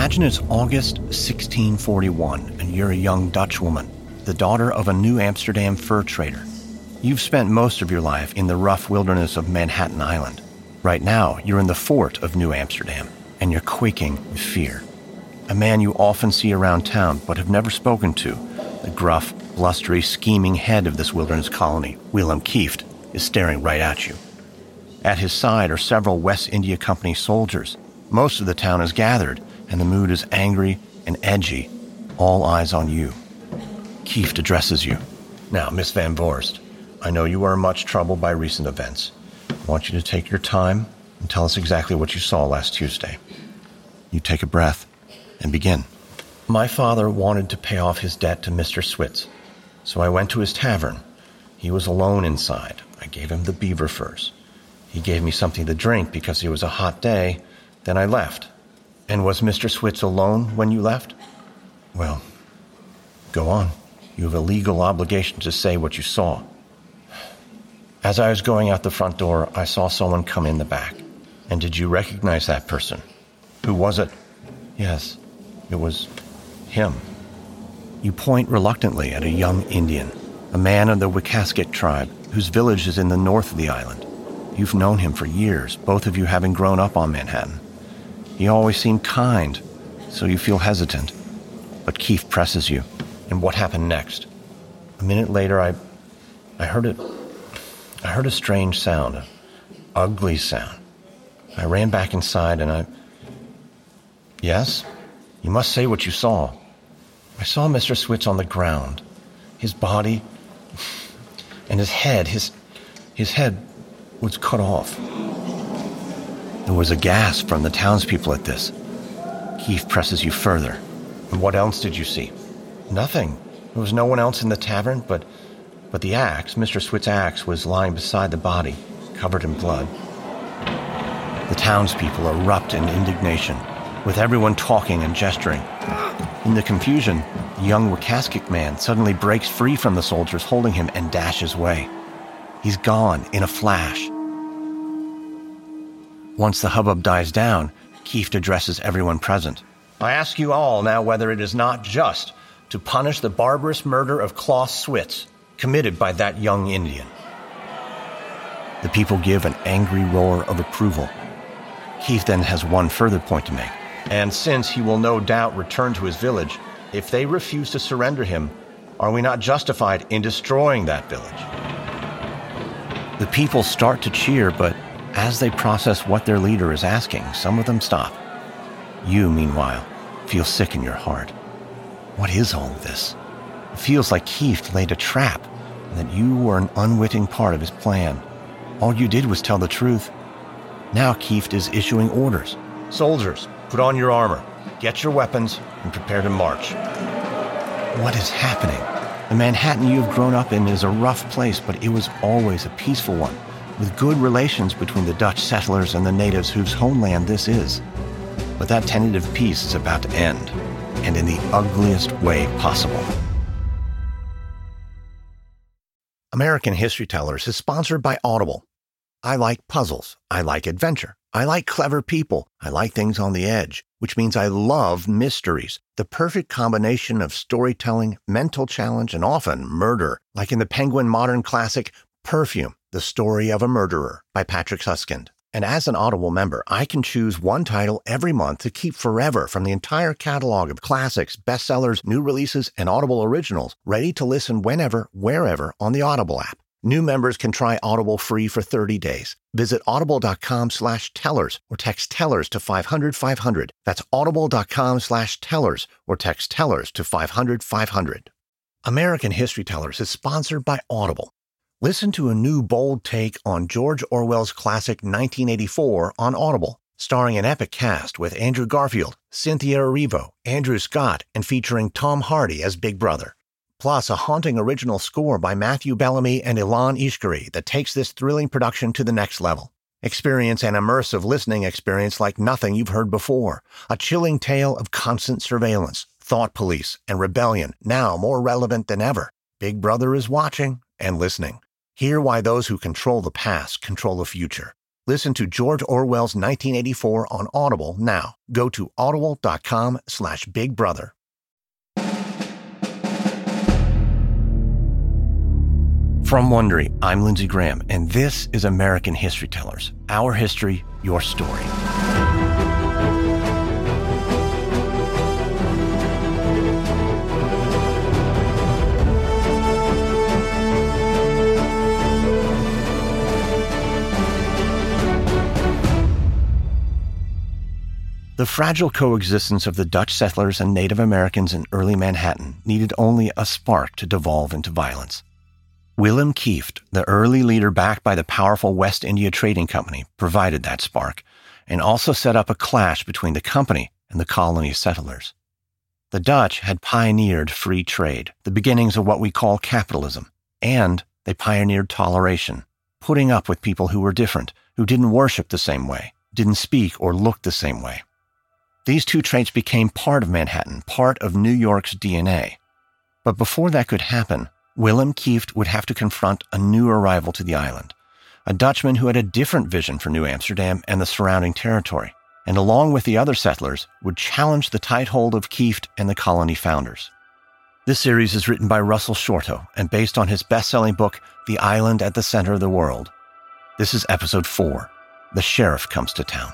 Imagine it's August 1641 and you're a young Dutch woman, the daughter of a New Amsterdam fur trader. You've spent most of your life in the rough wilderness of Manhattan Island. Right now, you're in the fort of New Amsterdam, and you're quaking with fear. A man you often see around town but have never spoken to, the gruff, blustery, scheming head of this wilderness colony, Willem Kieft, is staring right at you. At his side are several West India Company soldiers. Most of the town is gathered, and the mood is angry and edgy, all eyes on you. Kieft addresses you. Now, Miss Van Voorst, I know you are in much trouble by recent events. I want you to take your time and tell us exactly what you saw last Tuesday. You take a breath and begin. My father wanted to pay off his debt to Mr. Switz, so I went to his tavern. He was alone inside. I gave him the beaver furs. He gave me something to drink because it was a hot day. Then I left. And was Mr. Switz alone when you left? Well, go on. You have a legal obligation to say what you saw. As I was going out the front door, I saw someone come in the back. And did you recognize that person? Who was it? Yes, it was him. You point reluctantly at a young Indian, a man of the Wikaskik tribe, whose village is in the north of the island. You've known him for years, both of you having grown up on Manhattan. He always seemed kind, so you feel hesitant. But Kieft presses you. And what happened next? A minute later, I heard it. I heard a strange sound, an ugly sound. I ran back inside and Yes? You must say what you saw. I saw Mr. Switz on the ground. His body and his head, his head was cut off. There was a gasp from the townspeople at this. Kieft presses you further. And what else did you see? Nothing. There was no one else in the tavern, but the axe, Mr. Switz's axe, was lying beside the body, covered in blood. The townspeople erupt in indignation, with everyone talking and gesturing. In the confusion, the young Wikaskik man suddenly breaks free from the soldiers holding him and dashes away. He's gone in a flash. Once the hubbub dies down, Kieft addresses everyone present. I ask you all now whether it is not just to punish the barbarous murder of Klaus Switz, committed by that young Indian. The people give an angry roar of approval. Kieft then has one further point to make. And since he will no doubt return to his village, if they refuse to surrender him, are we not justified in destroying that village? The people start to cheer, but as they process what their leader is asking, some of them stop. You, meanwhile, feel sick in your heart. What is all of this? It feels like Kieft laid a trap, and that you were an unwitting part of his plan. All you did was tell the truth. Now Kieft is issuing orders. Soldiers, put on your armor, get your weapons, and prepare to march. What is happening? The Manhattan you have grown up in is a rough place, but it was always a peaceful one, with good relations between the Dutch settlers and the natives whose homeland this is. But that tentative peace is about to end, and in the ugliest way possible. American History Tellers is sponsored by Audible. I like puzzles. I like adventure. I like clever people. I like things on the edge, which means I love mysteries, the perfect combination of storytelling, mental challenge, and often murder, like in the Penguin modern classic Perfume, The Story of a Murderer by Patrick Suskind. And as an Audible member, I can choose one title every month to keep forever from the entire catalog of classics, bestsellers, new releases, and Audible originals, ready to listen whenever, wherever on the Audible app. New members can try Audible free for 30 days. Visit audible.com/tellers or text tellers to 500-500. That's audible.com/tellers or text tellers to 500-500. American History Tellers is sponsored by Audible. Listen to a new bold take on George Orwell's classic 1984 on Audible, starring an epic cast with Andrew Garfield, Cynthia Erivo, Andrew Scott, and featuring Tom Hardy as Big Brother. Plus, a haunting original score by Matthew Bellamy and Ilan Ishkari that takes this thrilling production to the next level. Experience an immersive listening experience like nothing you've heard before. A chilling tale of constant surveillance, thought police, and rebellion, now more relevant than ever. Big Brother is watching and listening. Hear why those who control the past control the future. Listen to George Orwell's 1984 on Audible now. Go to audible.com/bigbrother. From Wondery, I'm Lindsey Graham, and this is American History Tellers. Our history, your story. The fragile coexistence of the Dutch settlers and Native Americans in early Manhattan needed only a spark to devolve into violence. Willem Kieft, the early leader backed by the powerful West India Trading Company, provided that spark, and also set up a clash between the company and the colony settlers. The Dutch had pioneered free trade, the beginnings of what we call capitalism, and they pioneered toleration, putting up with people who were different, who didn't worship the same way, didn't speak or look the same way. These two traits became part of Manhattan, part of New York's DNA. But before that could happen, Willem Kieft would have to confront a new arrival to the island, a Dutchman who had a different vision for New Amsterdam and the surrounding territory, and along with the other settlers, would challenge the tight hold of Kieft and the colony founders. This series is written by Russell Shorto and based on his best-selling book, The Island at the Center of the World. This is Episode 4, The Sheriff Comes to Town.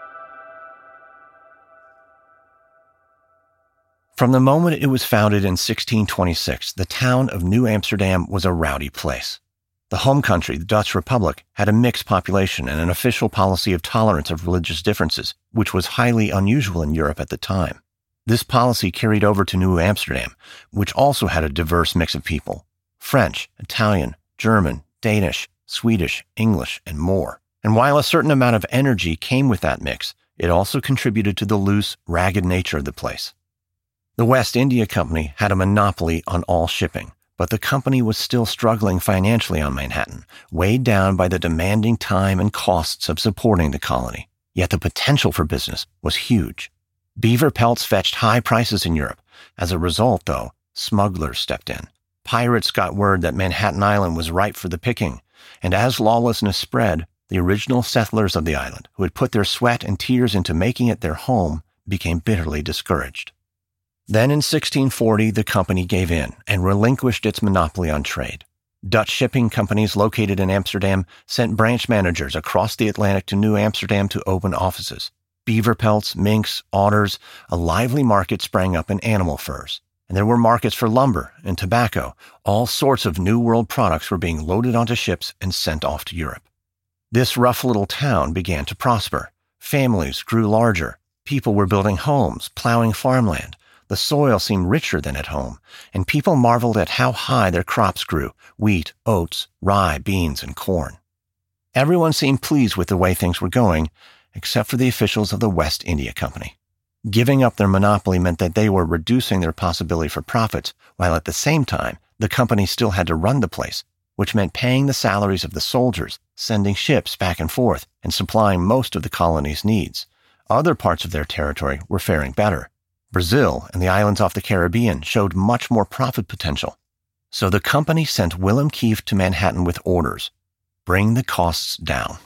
From the moment it was founded in 1626, the town of New Amsterdam was a rowdy place. The home country, the Dutch Republic, had a mixed population and an official policy of tolerance of religious differences, which was highly unusual in Europe at the time. This policy carried over to New Amsterdam, which also had a diverse mix of people: French, Italian, German, Danish, Swedish, English, and more. And while a certain amount of energy came with that mix, it also contributed to the loose, ragged nature of the place. The West India Company had a monopoly on all shipping, but the company was still struggling financially on Manhattan, weighed down by the demanding time and costs of supporting the colony. Yet the potential for business was huge. Beaver pelts fetched high prices in Europe. As a result, though, smugglers stepped in. Pirates got word that Manhattan Island was ripe for the picking, and as lawlessness spread, the original settlers of the island, who had put their sweat and tears into making it their home, became bitterly discouraged. Then in 1640, the company gave in and relinquished its monopoly on trade. Dutch shipping companies located in Amsterdam sent branch managers across the Atlantic to New Amsterdam to open offices. Beaver pelts, minks, otters, a lively market sprang up in animal furs. And there were markets for lumber and tobacco. All sorts of New World products were being loaded onto ships and sent off to Europe. This rough little town began to prosper. Families grew larger. People were building homes, plowing farmland. The soil seemed richer than at home, and people marveled at how high their crops grew: wheat, oats, rye, beans, and corn. Everyone seemed pleased with the way things were going, except for the officials of the West India Company. Giving up their monopoly meant that they were reducing their possibility for profits, while at the same time, the company still had to run the place, which meant paying the salaries of the soldiers, sending ships back and forth, and supplying most of the colony's needs. Other parts of their territory were faring better. Brazil and the islands off the Caribbean showed much more profit potential. So the company sent Willem Kieft to Manhattan with orders: bring the costs down.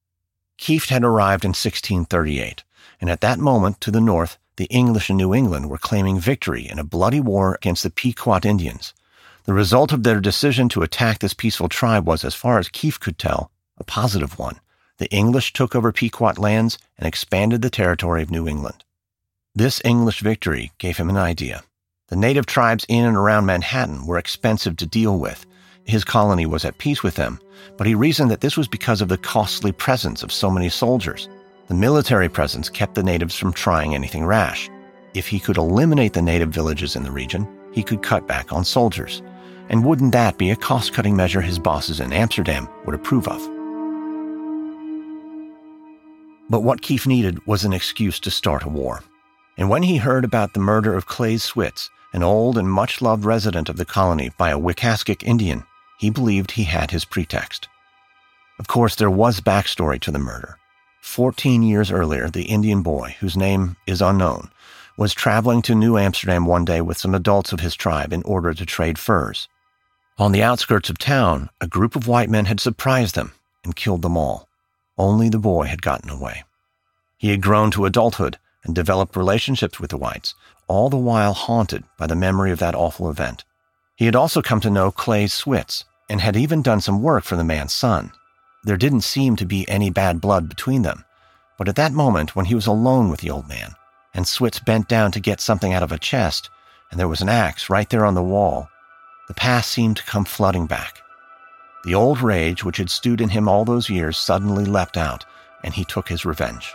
Kieft had arrived in 1638, and at that moment, to the north, the English in New England were claiming victory in a bloody war against the Pequot Indians. The result of their decision to attack this peaceful tribe was, as far as Kieft could tell, a positive one. The English took over Pequot lands and expanded the territory of New England. This English victory gave him an idea. The native tribes in and around Manhattan were expensive to deal with. His colony was at peace with them, but he reasoned that this was because of the costly presence of so many soldiers. The military presence kept the natives from trying anything rash. If he could eliminate the native villages in the region, he could cut back on soldiers. And wouldn't that be a cost-cutting measure his bosses in Amsterdam would approve of? But what Kieft needed was an excuse to start a war. And when he heard about the murder of Claes Switz, an old and much-loved resident of the colony, by a Wikaskik Indian, he believed he had his pretext. Of course, there was backstory to the murder. 14 years earlier, the Indian boy, whose name is unknown, was traveling to New Amsterdam one day with some adults of his tribe in order to trade furs. On the outskirts of town, a group of white men had surprised them and killed them all. Only the boy had gotten away. He had grown to adulthood and developed relationships with the whites, all the while haunted by the memory of that awful event. He had also come to know Clay Switz and had even done some work for the man's son. There didn't seem to be any bad blood between them, but at that moment when he was alone with the old man, and Switz bent down to get something out of a chest, and there was an axe right there on the wall, the past seemed to come flooding back. The old rage which had stewed in him all those years suddenly leapt out, and he took his revenge.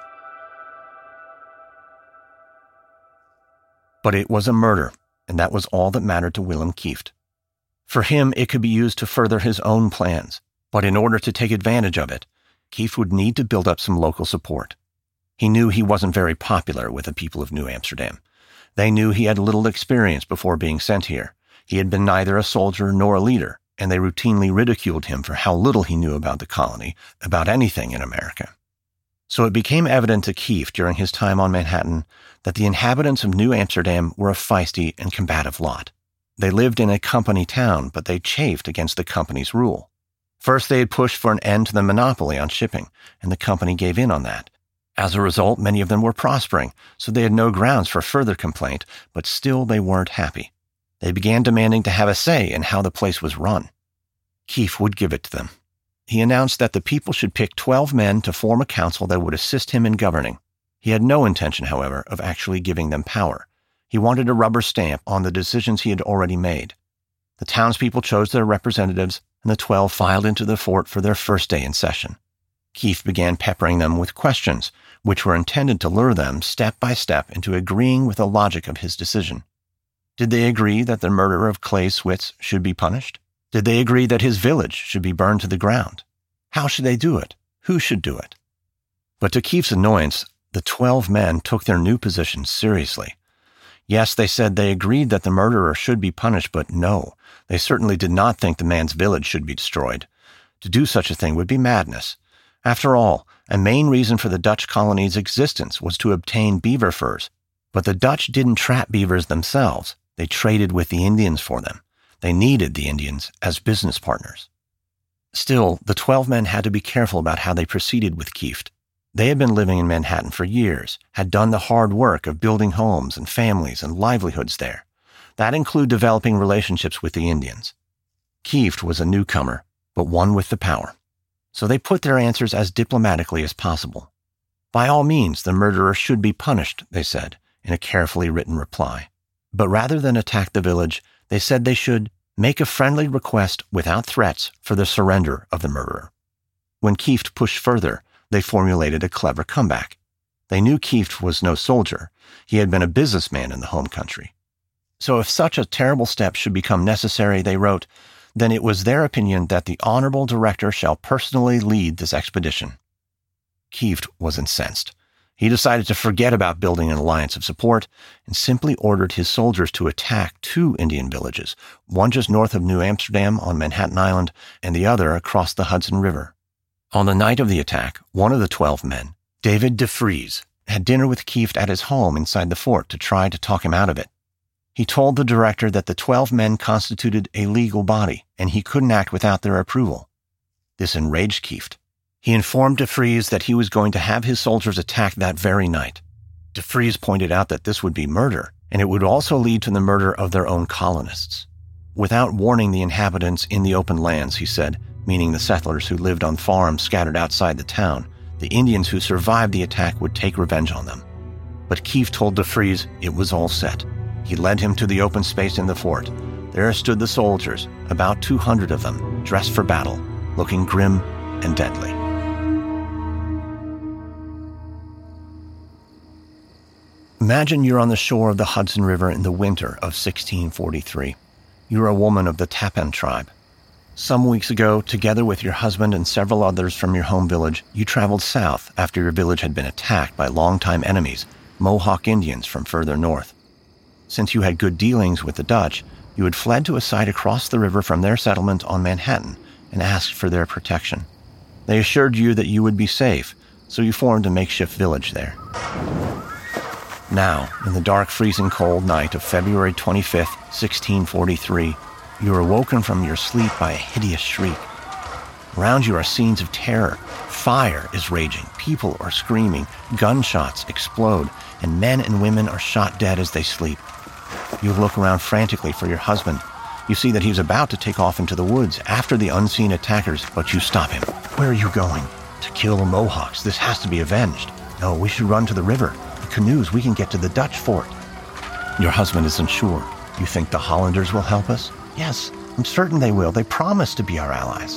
But it was a murder, and that was all that mattered to Willem Kieft. For him, it could be used to further his own plans, but in order to take advantage of it, Kieft would need to build up some local support. He knew he wasn't very popular with the people of New Amsterdam. They knew he had little experience before being sent here. He had been neither a soldier nor a leader, and they routinely ridiculed him for how little he knew about the colony, about anything in America. So it became evident to Kieft during his time on Manhattan that the inhabitants of New Amsterdam were a feisty and combative lot. They lived in a company town, but they chafed against the company's rule. First, they had pushed for an end to the monopoly on shipping, and the company gave in on that. As a result, many of them were prospering, so they had no grounds for further complaint, but still they weren't happy. They began demanding to have a say in how the place was run. Kieft would give it to them. He announced that the people should pick 12 men to form a council that would assist him in governing. He had no intention, however, of actually giving them power. He wanted a rubber stamp on the decisions he had already made. The townspeople chose their representatives, and the 12 filed into the fort for their first day in session. Kieft began peppering them with questions, which were intended to lure them step by step into agreeing with the logic of his decision. Did they agree that the murderer of Clay Switz should be punished? Did they agree that his village should be burned to the ground? How should they do it? Who should do it? But to Kieft's annoyance, the 12 men took their new position seriously. Yes, they said they agreed that the murderer should be punished, but no, they certainly did not think the man's village should be destroyed. To do such a thing would be madness. After all, a main reason for the Dutch colony's existence was to obtain beaver furs. But the Dutch didn't trap beavers themselves. They traded with the Indians for them. They needed the Indians as business partners. Still, the 12 men had to be careful about how they proceeded with Kieft. They had been living in Manhattan for years, had done the hard work of building homes and families and livelihoods there. That included developing relationships with the Indians. Kieft was a newcomer, but one with the power. So they put their answers as diplomatically as possible. By all means, the murderer should be punished, they said, in a carefully written reply. But rather than attack the village, they said they should make a friendly request without threats for the surrender of the murderer. When Kieft pushed further, they formulated a clever comeback. They knew Kieft was no soldier. He had been a businessman in the home country. So if such a terrible step should become necessary, they wrote, then it was their opinion that the honorable director shall personally lead this expedition. Kieft was incensed. He decided to forget about building an alliance of support and simply ordered his soldiers to attack 2 Indian villages, one just north of New Amsterdam on Manhattan Island and the other across the Hudson River. On the night of the attack, one of the 12 men, David de Vries, had dinner with Kieft at his home inside the fort to try to talk him out of it. He told the director that the 12 men constituted a legal body, and he couldn't act without their approval. This enraged Kieft. He informed de Vries that he was going to have his soldiers attacked that very night. De Vries pointed out that this would be murder, and it would also lead to the murder of their own colonists. Without warning the inhabitants in the open lands, he said, meaning the settlers who lived on farms scattered outside the town, the Indians who survived the attack would take revenge on them. But Kieft told de Vries it was all set. He led him to the open space in the fort. There stood the soldiers, about 200 of them, dressed for battle, looking grim and deadly. Imagine you're on the shore of the Hudson River in the winter of 1643. You're a woman of the Tappan tribe. Some weeks ago, together with your husband and several others from your home village, you traveled south after your village had been attacked by longtime enemies, Mohawk Indians from further north. Since you had good dealings with the Dutch, you had fled to a site across the river from their settlement on Manhattan and asked for their protection. They assured you that you would be safe, so you formed a makeshift village there. Now, in the dark, freezing cold night of February 25th, 1643, you are woken from your sleep by a hideous shriek. Around you are scenes of terror. Fire is raging, people are screaming, gunshots explode, and men and women are shot dead as they sleep. You look around frantically for your husband. You see that he's about to take off into the woods after the unseen attackers, but you stop him. Where are you going? To kill the Mohawks. This has to be avenged. No, we should run to the river. The canoes, we can get to the Dutch fort. Your husband isn't sure. You think the Hollanders will help us? Yes, I'm certain they will. They promise to be our allies.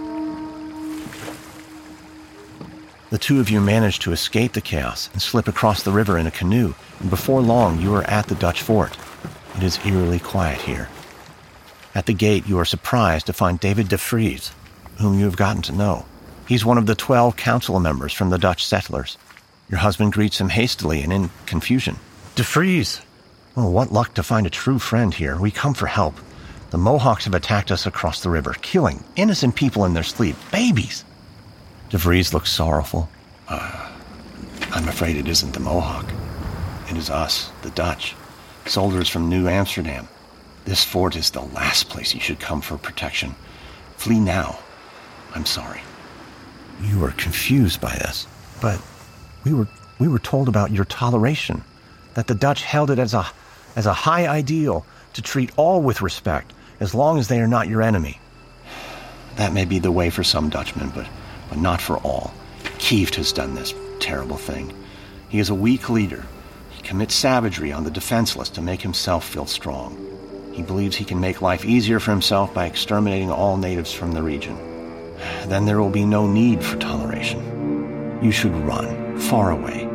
The two of you manage to escape the chaos and slip across the river in a canoe, and before long you are at the Dutch fort. It is eerily quiet here. At the gate you are surprised to find David de Vries, whom you have gotten to know. He's one of the 12 council members from the Dutch settlers. Your husband greets him hastily and in confusion. De Vries! Oh, what luck to find a true friend here. We come for help. The Mohawks have attacked us across the river, killing innocent people in their sleep, babies. De Vries looks sorrowful. I'm afraid it isn't the Mohawk. It is us, the Dutch, soldiers from New Amsterdam. This fort is the last place you should come for protection. Flee now. I'm sorry. You are confused by this, but we were told about your toleration, that the Dutch held it as a high ideal to treat all with respect, as long as they are not your enemy. That may be the way for some Dutchmen, but not for all. Kieft has done this terrible thing. He is a weak leader. He commits savagery on the defenseless to make himself feel strong. He believes he can make life easier for himself by exterminating all natives from the region. Then there will be no need for toleration. You should run, far away.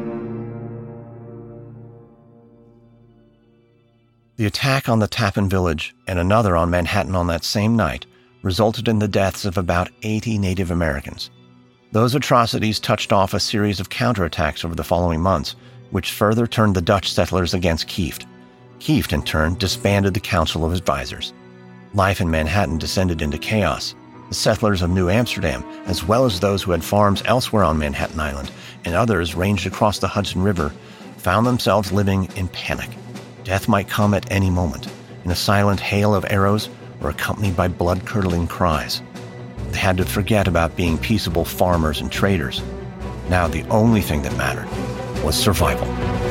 The attack on the Tappan village and another on Manhattan on that same night resulted in the deaths of about 80 Native Americans. Those atrocities touched off a series of counterattacks over the following months, which further turned the Dutch settlers against Kieft. Kieft, in turn, disbanded the Council of Advisors. Life in Manhattan descended into chaos. The settlers of New Amsterdam, as well as those who had farms elsewhere on Manhattan Island, and others ranged across the Hudson River, found themselves living in panic. Death might come at any moment, in a silent hail of arrows or accompanied by blood-curdling cries. They had to forget about being peaceable farmers and traders. Now the only thing that mattered was survival.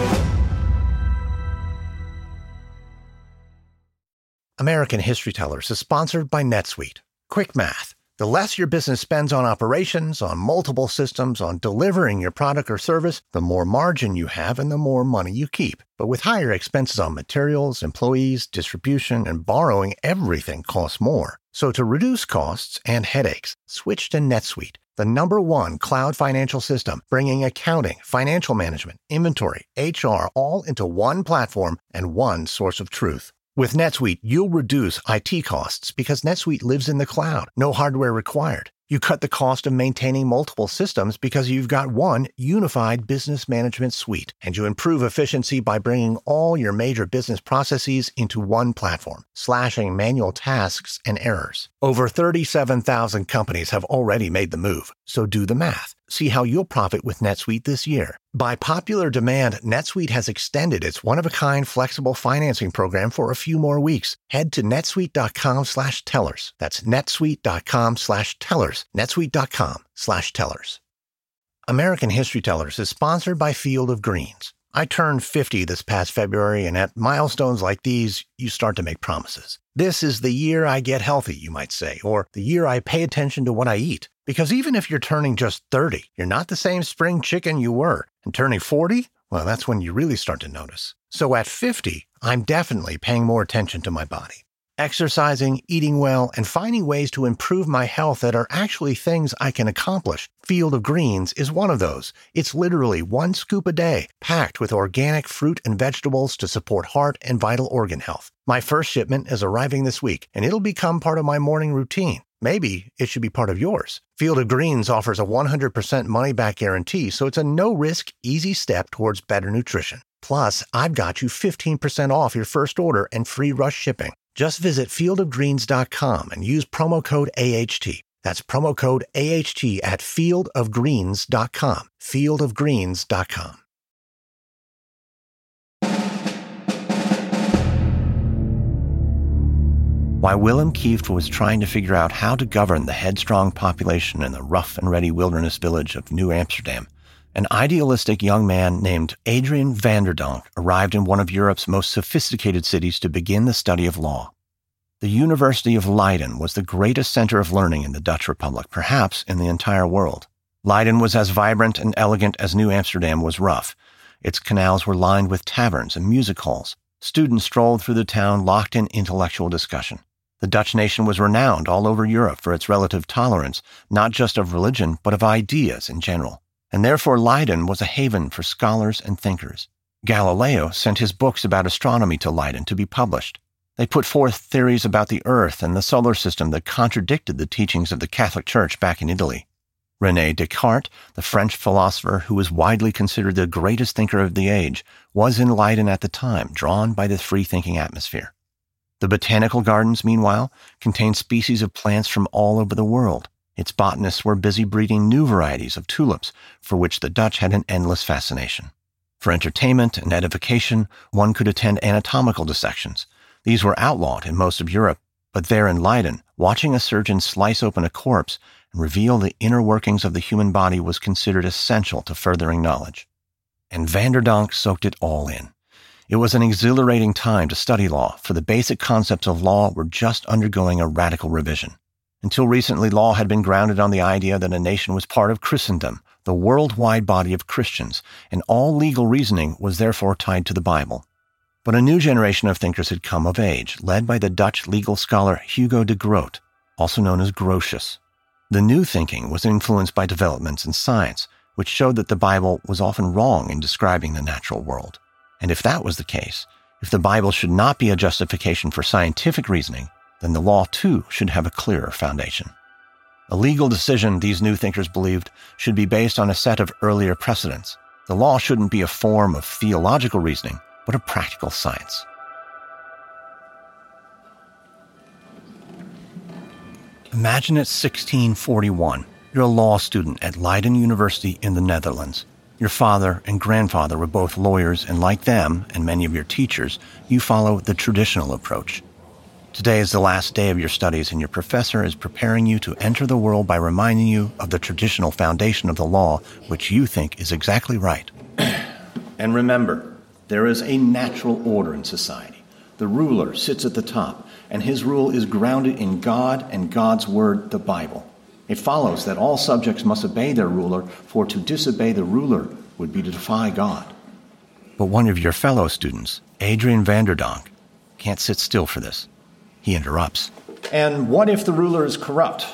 American History Tellers is sponsored by NetSuite. Quick math. The less your business spends on operations, on multiple systems, on delivering your product or service, the more margin you have and the more money you keep. But with higher expenses on materials, employees, distribution, and borrowing, everything costs more. So to reduce costs and headaches, switch to NetSuite, the #1 cloud financial system, bringing accounting, financial management, inventory, HR all into one platform and one source of truth. With NetSuite, you'll reduce IT costs because NetSuite lives in the cloud. No hardware required. You cut the cost of maintaining multiple systems because you've got one unified business management suite. And you improve efficiency by bringing all your major business processes into one platform, slashing manual tasks and errors. Over 37,000 companies have already made the move. So do the math. See how you'll profit with NetSuite this year. By popular demand, NetSuite has extended its one-of-a-kind flexible financing program for a few more weeks. Head to netsuite.com/tellers. That's netsuite.com/tellers. netsuite.com/tellers. American History Tellers is sponsored by Field of Greens. I turned 50 this past February, and at milestones like these, you start to make promises. This is the year I get healthy, you might say, or the year I pay attention to what I eat. Because even if you're turning just 30, you're not the same spring chicken you were. And turning 40, well, that's when you really start to notice. So at 50, I'm definitely paying more attention to my body. Exercising, eating well, and finding ways to improve my health that are actually things I can accomplish. Field of Greens is one of those. It's literally 1 scoop a day, packed with organic fruit and vegetables to support heart and vital organ health. My first shipment is arriving this week, and it'll become part of my morning routine. Maybe it should be part of yours. Field of Greens offers a 100% money-back guarantee, so it's a no-risk, easy step towards better nutrition. Plus, I've got you 15% off your first order and free rush shipping. Just visit fieldofgreens.com and use promo code AHT. That's promo code AHT at fieldofgreens.com. fieldofgreens.com. While Willem Kieft was trying to figure out how to govern the headstrong population in the rough and ready wilderness village of New Amsterdam, an idealistic young man named Adrian van der Donck arrived in one of Europe's most sophisticated cities to begin the study of law. The University of Leiden was the greatest center of learning in the Dutch Republic, perhaps in the entire world. Leiden was as vibrant and elegant as New Amsterdam was rough. Its canals were lined with taverns and music halls. Students strolled through the town locked in intellectual discussion. The Dutch nation was renowned all over Europe for its relative tolerance, not just of religion, but of ideas in general. And therefore Leiden was a haven for scholars and thinkers. Galileo sent his books about astronomy to Leiden to be published. They put forth theories about the Earth and the solar system that contradicted the teachings of the Catholic Church back in Italy. René Descartes, the French philosopher who was widely considered the greatest thinker of the age, was in Leiden at the time, drawn by the free-thinking atmosphere. The botanical gardens, meanwhile, contained species of plants from all over the world. Its botanists were busy breeding new varieties of tulips, for which the Dutch had an endless fascination. For entertainment and edification, one could attend anatomical dissections. These were outlawed in most of Europe, but there in Leiden, watching a surgeon slice open a corpse and reveal the inner workings of the human body was considered essential to furthering knowledge. And van der Donck soaked it all in. It was an exhilarating time to study law, for the basic concepts of law were just undergoing a radical revision. Until recently, law had been grounded on the idea that a nation was part of Christendom, the worldwide body of Christians, and all legal reasoning was therefore tied to the Bible. But a new generation of thinkers had come of age, led by the Dutch legal scholar Hugo de Groot, also known as Grotius. The new thinking was influenced by developments in science, which showed that the Bible was often wrong in describing the natural world. And if that was the case, if the Bible should not be a justification for scientific reasoning, then the law too should have a clearer foundation. A legal decision, these new thinkers believed, should be based on a set of earlier precedents. The law shouldn't be a form of theological reasoning, but a practical science. Imagine it's 1641. You're a law student at Leiden University in the Netherlands. Your father and grandfather were both lawyers, and like them, and many of your teachers, you follow the traditional approach. Today is the last day of your studies, and your professor is preparing you to enter the world by reminding you of the traditional foundation of the law, which you think is exactly right. And remember, there is a natural order in society. The ruler sits at the top, and his rule is grounded in God and God's word, the Bible. It follows that all subjects must obey their ruler, for to disobey the ruler would be to defy God. But one of your fellow students, Adrian van der Donck, can't sit still for this. He interrupts. And what if the ruler is corrupt?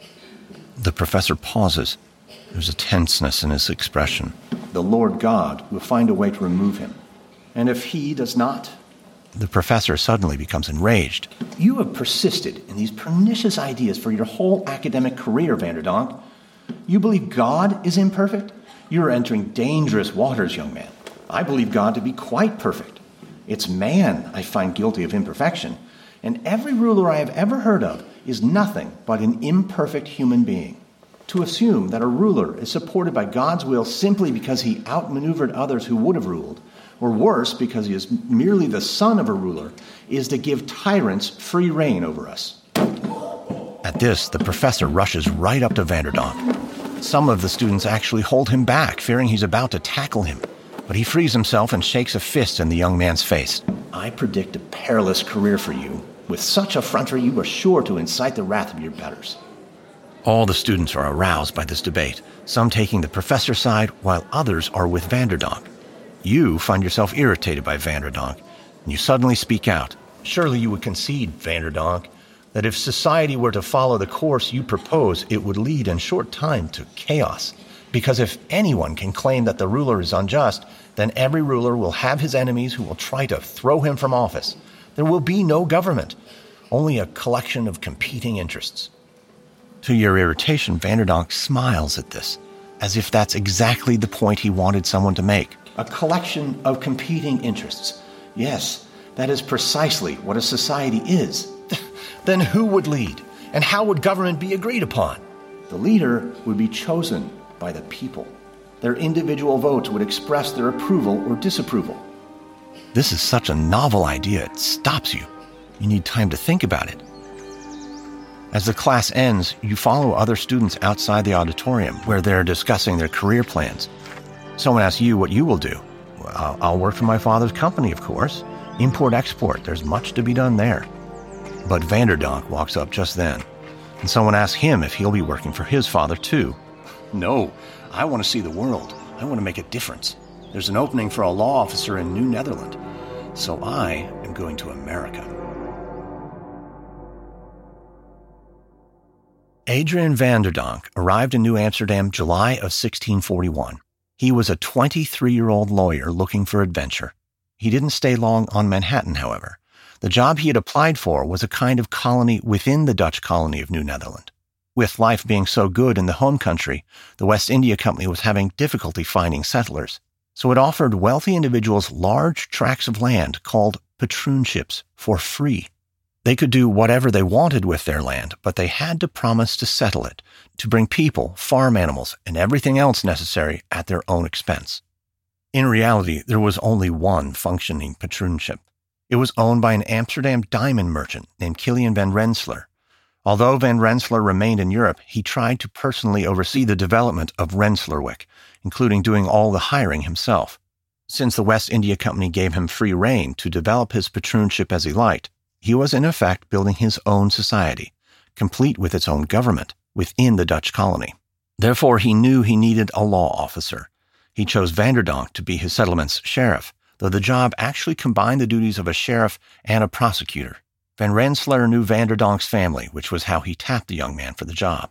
The professor pauses. There's a tenseness in his expression. The Lord God will find a way to remove him. And if he does not? The professor suddenly becomes enraged. You have persisted in these pernicious ideas for your whole academic career, van der Donck. You believe God is imperfect? You're entering dangerous waters, young man. I believe God to be quite perfect. It's man I find guilty of imperfection, and every ruler I have ever heard of is nothing but an imperfect human being. To assume that a ruler is supported by God's will simply because he outmaneuvered others who would have ruled, or worse, because he is merely the son of a ruler, is to give tyrants free rein over us. At this, the professor rushes right up to van der Donck. Some of the students actually hold him back, fearing he's about to tackle him. But he frees himself and shakes a fist in the young man's face. I predict a perilous career for you. With such effrontery, you are sure to incite the wrath of your betters. All the students are aroused by this debate, some taking the professor's side, while others are with van der Donck. You find yourself irritated by van der Donck, and you suddenly speak out. Surely you would concede, van der Donck, that if society were to follow the course you propose, it would lead in short time to chaos. Because if anyone can claim that the ruler is unjust, then every ruler will have his enemies who will try to throw him from office. There will be no government, only a collection of competing interests. To your irritation, van der Donck smiles at this, as if that's exactly the point he wanted someone to make. A collection of competing interests. Yes, that is precisely what a society is. Then who would lead? And how would government be agreed upon? The leader would be chosen by the people. Their individual votes would express their approval or disapproval. This is such a novel idea, it stops you. You need time to think about it. As the class ends, you follow other students outside the auditorium where they're discussing their career plans. Someone asks you what you will do. Well, I'll work for my father's company, of course. Import-export, there's much to be done there. But Vanderdonk walks up just then, and someone asks him if he'll be working for his father too. No, I want to see the world. I want to make a difference. There's an opening for a law officer in New Netherland, so I am going to America. Adrian Vanderdonk arrived in New Amsterdam July of 1641. He was a 23-year-old lawyer looking for adventure. He didn't stay long on Manhattan, however. The job he had applied for was a kind of colony within the Dutch colony of New Netherland. With life being so good in the home country, the West India Company was having difficulty finding settlers, so it offered wealthy individuals large tracts of land called patroonships for free. They could do whatever they wanted with their land, but they had to promise to settle it, to bring people, farm animals, and everything else necessary at their own expense. In reality, there was only one functioning patroonship. It was owned by an Amsterdam diamond merchant named Kilian van Rensselaer. Although Van Rensselaer remained in Europe, he tried to personally oversee the development of Rensselaerwyck, including doing all the hiring himself. Since the West India Company gave him free rein to develop his patroonship as he liked, he was in effect building his own society, complete with its own government, within the Dutch colony. Therefore, he knew he needed a law officer. He chose Vanderdonk to be his settlement's sheriff, though the job actually combined the duties of a sheriff and a prosecutor. Van Rensselaer knew Vanderdonk's family, which was how he tapped the young man for the job.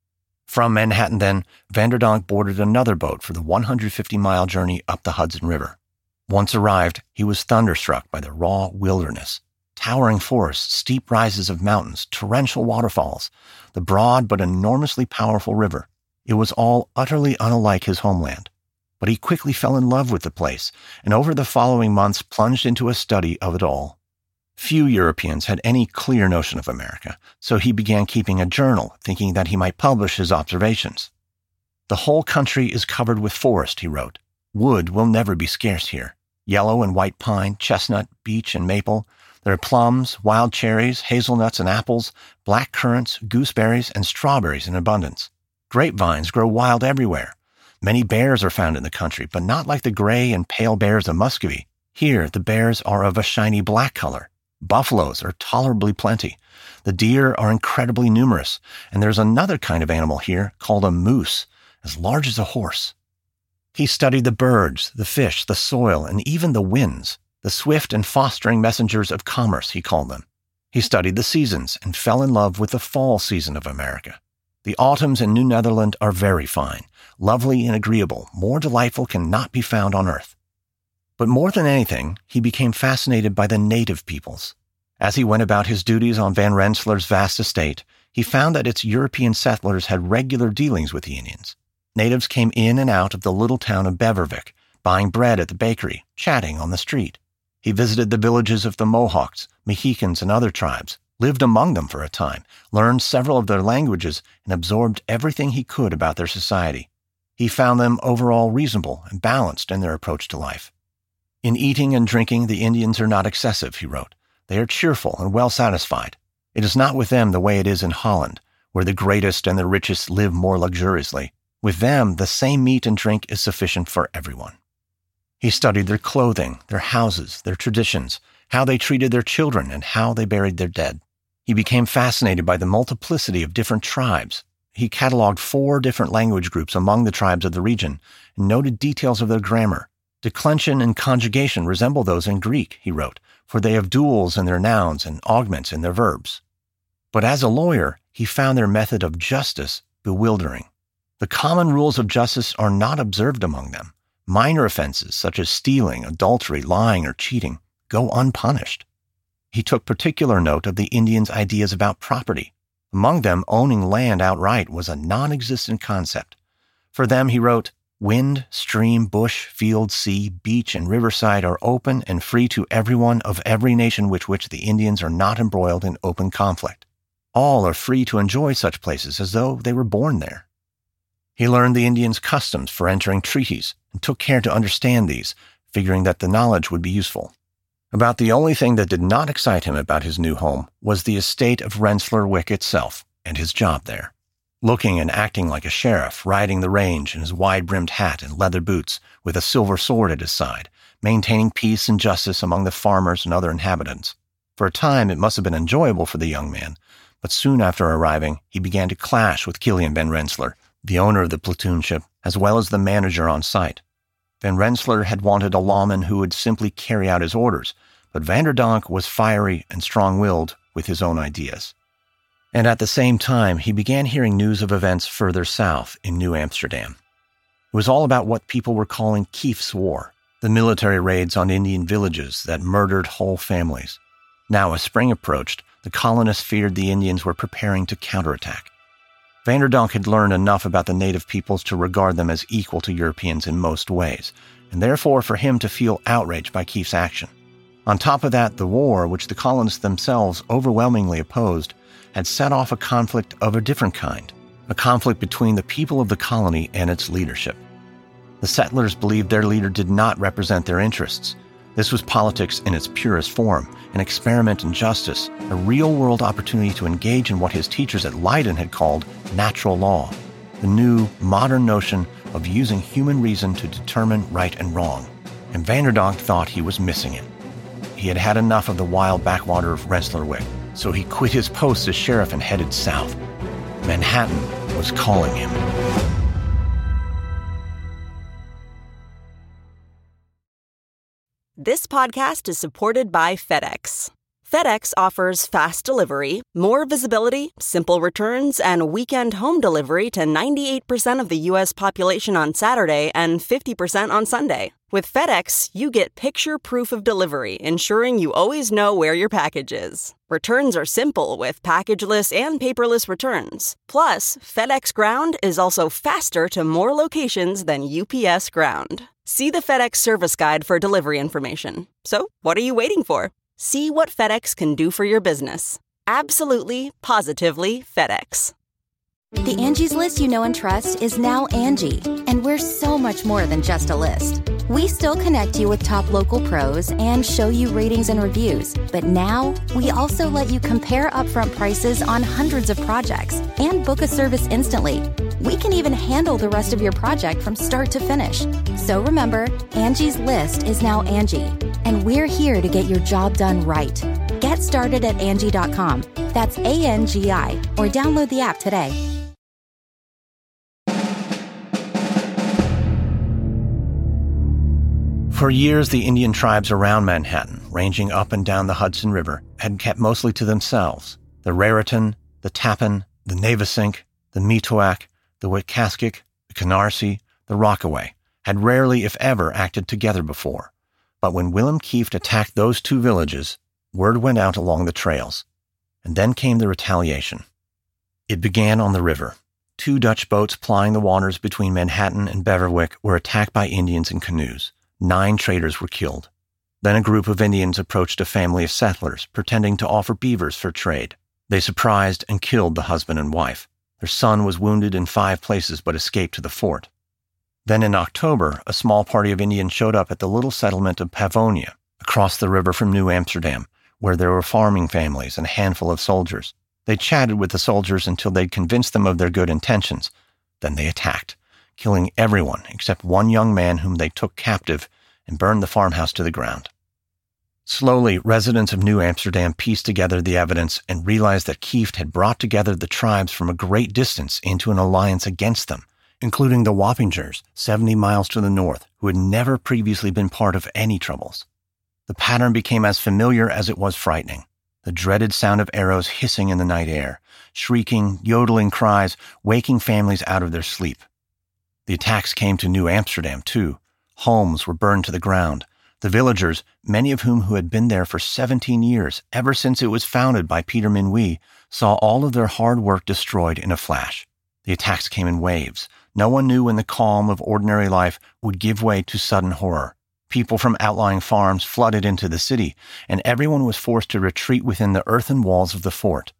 From Manhattan, then, Vanderdonk boarded another boat for the 150-mile journey up the Hudson River. Once arrived, he was thunderstruck by the raw wilderness. Towering forests, steep rises of mountains, torrential waterfalls, the broad but enormously powerful river. It was all utterly unlike his homeland. But he quickly fell in love with the place, and over the following months plunged into a study of it all. Few Europeans had any clear notion of America, so he began keeping a journal, thinking that he might publish his observations. "The whole country is covered with forest," he wrote. "Wood will never be scarce here. Yellow and white pine, chestnut, beech, and maple. There are plums, wild cherries, hazelnuts and apples, black currants, gooseberries, and strawberries in abundance. Grapevines grow wild everywhere. Many bears are found in the country, but not like the gray and pale bears of Muscovy. Here, the bears are of a shiny black color. Buffaloes are tolerably plenty. The deer are incredibly numerous, and there's another kind of animal here called a moose, as large as a horse." He studied the birds, the fish, the soil, and even the winds. The swift and fostering messengers of commerce, he called them. He studied the seasons and fell in love with the fall season of America. The autumns in New Netherland are very fine, lovely and agreeable, more delightful cannot be found on earth. But more than anything, he became fascinated by the native peoples. As he went about his duties on Van Rensselaer's vast estate, he found that its European settlers had regular dealings with the Indians. Natives came in and out of the little town of Beverwyck, buying bread at the bakery, chatting on the street. He visited the villages of the Mohawks, Mohicans, and other tribes, lived among them for a time, learned several of their languages, and absorbed everything he could about their society. He found them overall reasonable and balanced in their approach to life. "In eating and drinking, the Indians are not excessive," he wrote. "They are cheerful and well satisfied. It is not with them the way it is in Holland, where the greatest and the richest live more luxuriously. With them, the same meat and drink is sufficient for everyone." He studied their clothing, their houses, their traditions, how they treated their children, and how they buried their dead. He became fascinated by the multiplicity of different tribes. He cataloged 4 different language groups among the tribes of the region and noted details of their grammar. "Declension and conjugation resemble those in Greek," he wrote, "for they have duals in their nouns and augments in their verbs." But as a lawyer, he found their method of justice bewildering. The common rules of justice are not observed among them. Minor offenses such as stealing, adultery, lying, or cheating go unpunished. He took particular note of the Indians' ideas about property. Among them, owning land outright was a non-existent concept. For them, he wrote, "Wind, stream, bush, field, sea, beach, and riverside are open and free to everyone of every nation with which the Indians are not embroiled in open conflict. All are free to enjoy such places as though they were born there." He learned the Indians' customs for entering treaties and took care to understand these, figuring that the knowledge would be useful. About the only thing that did not excite him about his new home was the estate of Rensselaerwyck itself. and his job there. Looking and acting like a sheriff, riding the range in his wide-brimmed hat and leather boots with a silver sword at his side, maintaining peace and justice among the farmers and other inhabitants. For a time, it must have been enjoyable for the young man, but soon after arriving, he began to clash with Kilian Van Rensselaer, the owner of the platoon ship, as well as the manager on site. Van Rensselaer had wanted a lawman who would simply carry out his orders, but Vanderdonk was fiery and strong-willed with his own ideas. And at the same time, he began hearing news of events further south in New Amsterdam. It was all about what people were calling Kief's War, the military raids on Indian villages that murdered whole families. Now, as spring approached, the colonists feared the Indians were preparing to counterattack. Vanderdonk had learned enough about the native peoples to regard them as equal to Europeans in most ways, and therefore for him to feel outraged by Kief's action. On top of that, the war, which the colonists themselves overwhelmingly opposed, had set off a conflict of a different kind, a conflict between the people of the colony and its leadership. The settlers believed their leader did not represent their interests. This was politics in its purest form, an experiment in justice, a real-world opportunity to engage in what his teachers at Leiden had called natural law, the new, modern notion of using human reason to determine right and wrong. And Vanderdonk thought he was missing it. He had had enough of the wild backwater of Rensselaerwyck, so he quit his post as sheriff and headed south. Manhattan was calling him. This podcast is supported by FedEx. FedEx offers fast delivery, more visibility, simple returns, and weekend home delivery to 98% of the U.S. population on Saturday and 50% on Sunday. With FedEx, you get picture proof of delivery, ensuring you always know where your package is. Returns are simple with packageless and paperless returns. Plus, FedEx Ground is also faster to more locations than UPS Ground. See the FedEx service guide for delivery information. So, what are you waiting for? See what FedEx can do for your business. Absolutely, positively FedEx. The Angie's List you know and trust is now Angie, and we're so much more than just a list. We still connect you with top local pros and show you ratings and reviews, but now we also let you compare upfront prices on hundreds of projects and book a service instantly. We can even handle the rest of your project from start to finish. So remember, Angie's List is now Angie, and we're here to get your job done right. Get started at Angie.com. That's ANGI, or download the app today. For years, the Indian tribes around Manhattan, ranging up and down the Hudson River, had kept mostly to themselves. The Raritan, the Tappan, the Navesink, the Metoac, the Witkaskik, the Canarsie, the Rockaway had rarely, if ever, acted together before. But when Willem Kieft attacked those two villages, word went out along the trails. And then came the retaliation. It began on the river. 2 Dutch boats plying the waters between Manhattan and Beverwyck were attacked by Indians in canoes. 9 traders were killed. Then a group of Indians approached a family of settlers, pretending to offer beavers for trade. They surprised and killed the husband and wife. Their son was wounded in 5 places but escaped to the fort. Then in October, a small party of Indians showed up at the little settlement of Pavonia, across the river from New Amsterdam, where there were farming families and a handful of soldiers. They chatted with the soldiers until they'd convinced them of their good intentions. Then they attacked, killing everyone except one young man whom they took captive and burned the farmhouse to the ground. Slowly, residents of New Amsterdam pieced together the evidence and realized that Kieft had brought together the tribes from a great distance into an alliance against them, including the Wappingers, 70 miles to the north, who had never previously been part of any troubles. The pattern became as familiar as it was frightening. The dreaded sound of arrows hissing in the night air, shrieking, yodeling cries, waking families out of their sleep. The attacks came to New Amsterdam, too. Homes were burned to the ground. The villagers, many of whom had been there for 17 years, ever since it was founded by Peter Minuit, saw all of their hard work destroyed in a flash. The attacks came in waves. No one knew when the calm of ordinary life would give way to sudden horror. People from outlying farms flooded into the city, and everyone was forced to retreat within the earthen walls of the fort.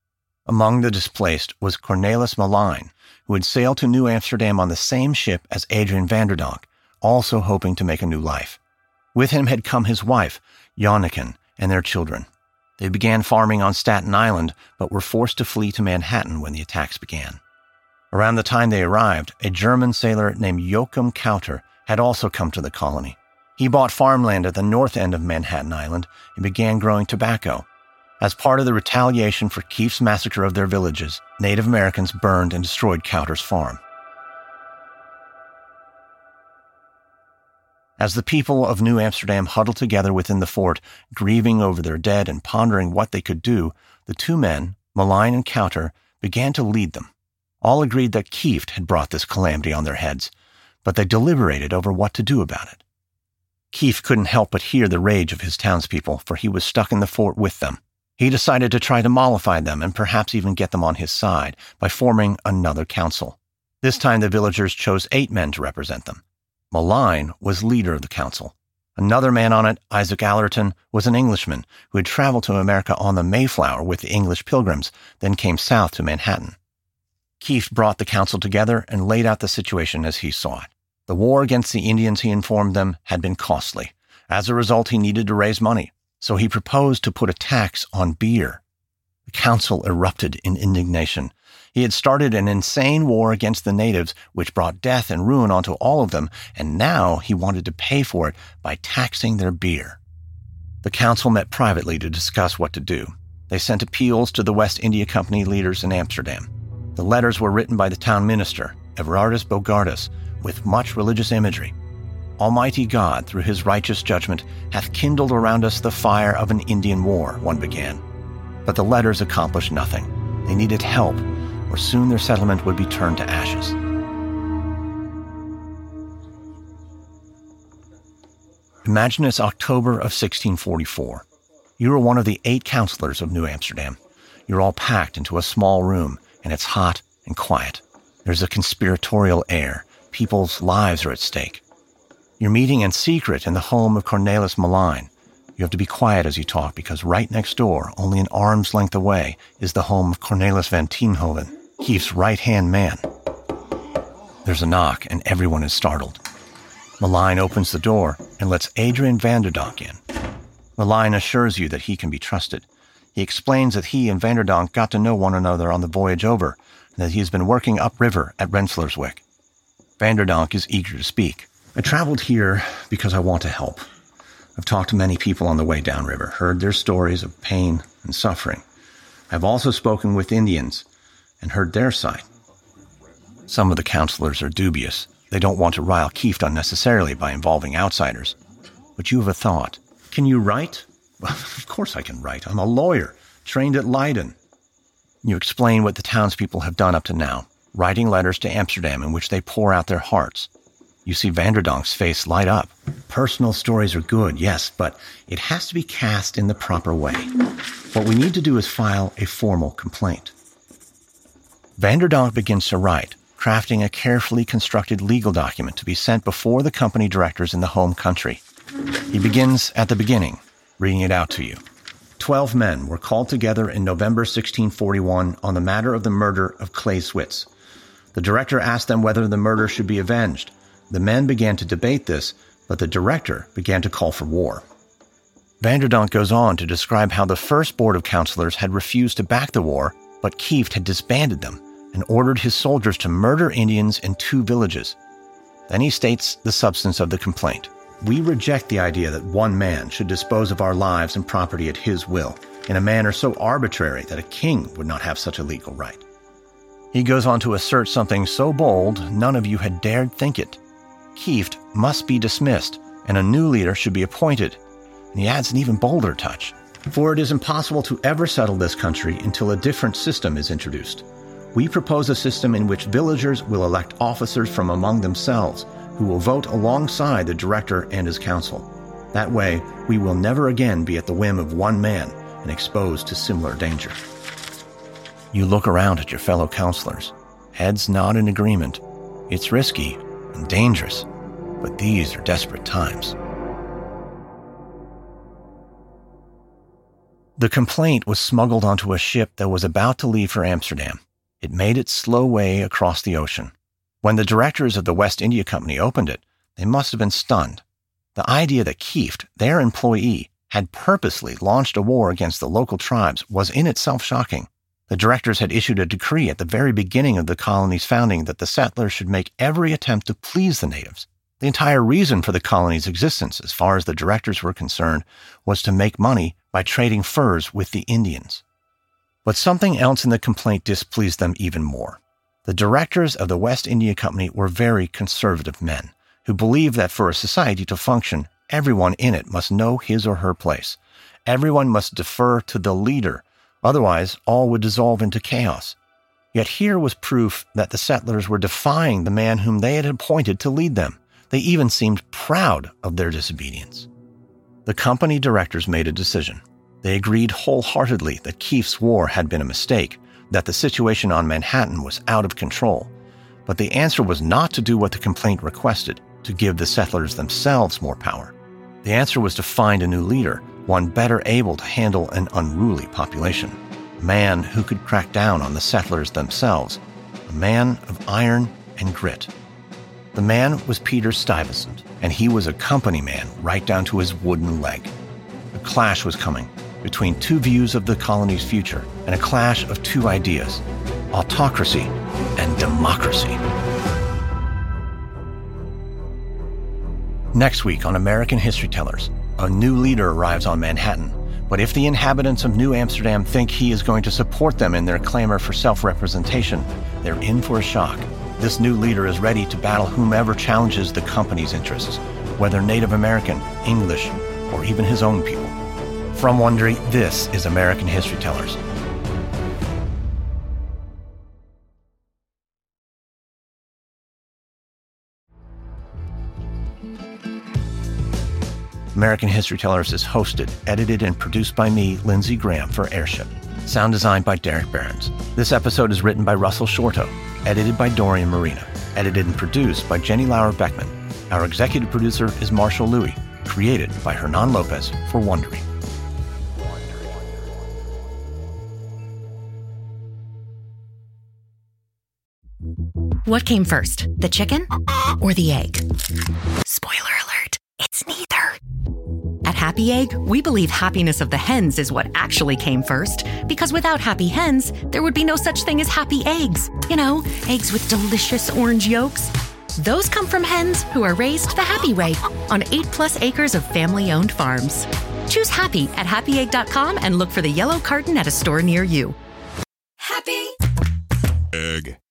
Among the displaced was Cornelis Maline, who had sailed to New Amsterdam on the same ship as Adrian Vanderdonk, also hoping to make a new life. With him had come his wife, Janneken, and their children. They began farming on Staten Island, but were forced to flee to Manhattan when the attacks began. Around the time they arrived, a German sailor named Joachim Kauter had also come to the colony. He bought farmland at the north end of Manhattan Island and began growing tobacco. As part of the retaliation for Kieft's massacre of their villages, Native Americans burned and destroyed Kauter's farm. As the people of New Amsterdam huddled together within the fort, grieving over their dead and pondering what they could do, the two men, Malign and Kauter, began to lead them. All agreed that Kieft had brought this calamity on their heads, but they deliberated over what to do about it. Kieft couldn't help but hear the rage of his townspeople, for he was stuck in the fort with them. He decided to try to mollify them and perhaps even get them on his side by forming another council. This time the villagers chose 8 men to represent them. Malign was leader of the council. Another man on it, Isaac Allerton, was an Englishman who had traveled to America on the Mayflower with the English Pilgrims, then came south to Manhattan. Kieft brought the council together and laid out the situation as he saw it. The war against the Indians, he informed them, had been costly. As a result, he needed to raise money, so he proposed to put a tax on beer. The council erupted in indignation. He had started an insane war against the natives, which brought death and ruin onto all of them, and now he wanted to pay for it by taxing their beer. The council met privately to discuss what to do. They sent appeals to the West India Company leaders in Amsterdam. The letters were written by the town minister, Everardus Bogardus, with much religious imagery. Almighty God, through his righteous judgment, hath kindled around us the fire of an Indian war, one began. But the letters accomplished nothing. They needed help, or soon their settlement would be turned to ashes. Imagine it's October of 1644. You are one of the 8 councillors of New Amsterdam. You're all packed into a small room, and it's hot and quiet. There's a conspiratorial air. People's lives are at stake. You're meeting in secret in the home of Cornelis Malign. You have to be quiet as you talk because right next door, only an arm's length away, is the home of Cornelis van Tienhoven, Kieft's right-hand man. There's a knock, and everyone is startled. Malign opens the door and lets Adrian Vanderdonk in. Malign assures you that he can be trusted. He explains that he and Vanderdonk got to know one another on the voyage over, and that he has been working upriver at Rensselaerswyck. Vanderdonk is eager to speak. I traveled here because I want to help. I've talked to many people on the way downriver, heard their stories of pain and suffering. I've also spoken with Indians and heard their side. Some of the counselors are dubious. They don't want to rile Kieft unnecessarily by involving outsiders. But you have a thought. Can you write? Well, of course I can write. I'm a lawyer, trained at Leiden. You explain what the townspeople have done up to now, writing letters to Amsterdam in which they pour out their hearts. You see Vanderdonk's face light up. Personal stories are good, yes, but it has to be cast in the proper way. What we need to do is file a formal complaint. Vanderdonk begins to write, crafting a carefully constructed legal document to be sent before the company directors in the home country. He begins at the beginning, reading it out to you. 12 men were called together in November 1641 on the matter of the murder of Clay Switz. The director asked them whether the murder should be avenged. The men began to debate this, but the director began to call for war. Vanderdonk goes on to describe how the first board of councillors had refused to back the war, but Kieft had disbanded them and ordered his soldiers to murder Indians in 2 villages. Then he states the substance of the complaint. We reject the idea that one man should dispose of our lives and property at his will, in a manner so arbitrary that a king would not have such a legal right. He goes on to assert something so bold none of you had dared think it. Kieft must be dismissed, and a new leader should be appointed. And he adds an even bolder touch. For it is impossible to ever settle this country until a different system is introduced. We propose a system in which villagers will elect officers from among themselves, who will vote alongside the director and his council. That way, we will never again be at the whim of one man and exposed to similar danger. You look around at your fellow councillors. Heads nod in agreement. It's risky and dangerous, but these are desperate times. The complaint was smuggled onto a ship that was about to leave for Amsterdam. It made its slow way across the ocean. When the directors of the West India Company opened it, they must have been stunned. The idea that Kieft, their employee, had purposely launched a war against the local tribes was in itself shocking. The directors had issued a decree at the very beginning of the colony's founding that the settlers should make every attempt to please the natives. The entire reason for the colony's existence, as far as the directors were concerned, was to make money by trading furs with the Indians. But something else in the complaint displeased them even more. The directors of the West India Company were very conservative men who believed that for a society to function, everyone in it must know his or her place. Everyone must defer to the leader. Otherwise, all would dissolve into chaos. Yet here was proof that the settlers were defying the man whom they had appointed to lead them. They even seemed proud of their disobedience. The company directors made a decision. They agreed wholeheartedly that Kieft's war had been a mistake, that the situation on Manhattan was out of control. But the answer was not to do what the complaint requested, to give the settlers themselves more power. The answer was to find a new leader, one better able to handle an unruly population, a man who could crack down on the settlers themselves, a man of iron and grit. The man was Peter Stuyvesant, and he was a company man right down to his wooden leg. A clash was coming between two views of the colony's future, and a clash of two ideas, autocracy and democracy. Next week on American History Tellers, a new leader arrives on Manhattan, but if the inhabitants of New Amsterdam think he is going to support them in their clamor for self-representation, they're in for a shock. This new leader is ready to battle whomever challenges the company's interests, whether Native American, English, or even his own people. From Wondery, this is American History Tellers. American History Tellers is hosted, edited, and produced by me, Lindsey Graham, for Airship. Sound designed by Derek Behrens. This episode is written by Russell Shorto, edited by Dorian Marina, edited and produced by Jenny Lauer Beckman. Our executive producer is Marshall Louis, created by Hernan Lopez for Wondery. What came first, the chicken or the egg? Spoiler alert, it's neither. At Happy Egg, we believe happiness of the hens is what actually came first, because without happy hens, there would be no such thing as happy eggs. You know, eggs with delicious orange yolks. Those come from hens who are raised the happy way on 8+ acres of family-owned farms. Choose happy at happyegg.com and look for the yellow carton at a store near you. Happy Egg.